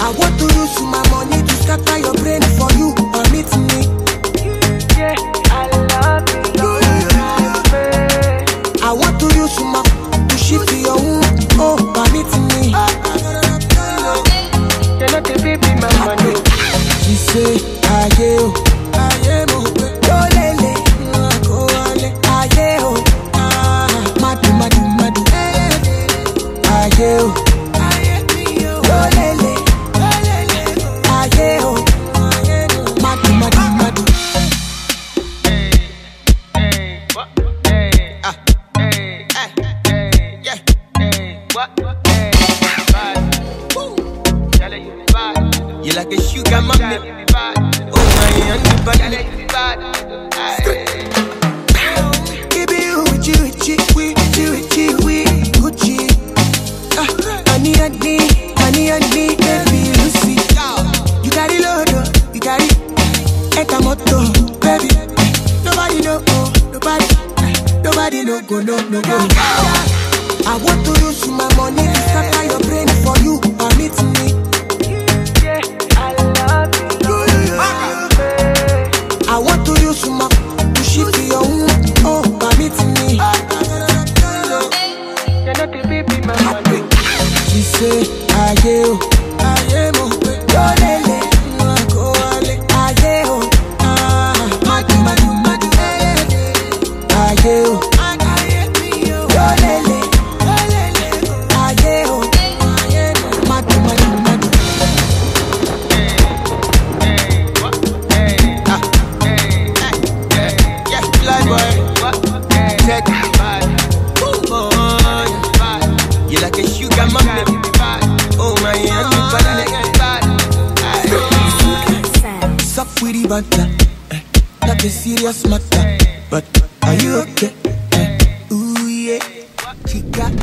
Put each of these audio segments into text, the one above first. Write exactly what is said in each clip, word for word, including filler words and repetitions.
I want to use my money to scatter your brain for you. Permit me. Yeah, I love you. I want to use my to shift your womb. Oh, permit me. You're not a baby, my money. She say, aye oh, aye mo, go lele, go ale, aye oh, ah, madu madu madu, aye oh, go lele, aye oh, madu madu madu. Hey, what? Hey, ah, hey, hey, yeah, hey, what? Hey, bad. Woo, tell her you be bad. You like a sugar mommy. Oh my, and you bad. You bad. Baby, you Gucci, Gucci, Gucci, Gucci, Gucci. Ah, honey, honey, honey, honey, baby, Lucy. You got it, Lord, you got it. Ekamoto, baby. Nobody know, oh, nobody, nobody know, go, no, no, go. I want to use my money to scatter your brain for you. Permit me. Yeah, I love you. I want to use my to shift your womb. Oh, permit me. You're not a baby, my money. She say, aye oh, aye mo, go lele, go ale, aye oh, ah, madu madu madu, aye oh, go lele, aye oh, madu madu madu. You like a sugar mommy. Oh my, and you bad. Suck with the banter, eh, not a serious matter. But are you okay? Eh, ooh yeah, chica.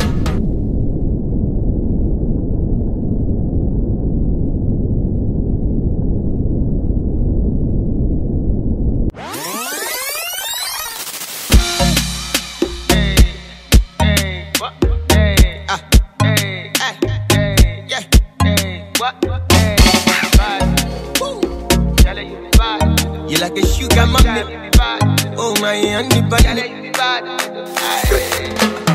You like a sugar mommy. Oh my, and you bad.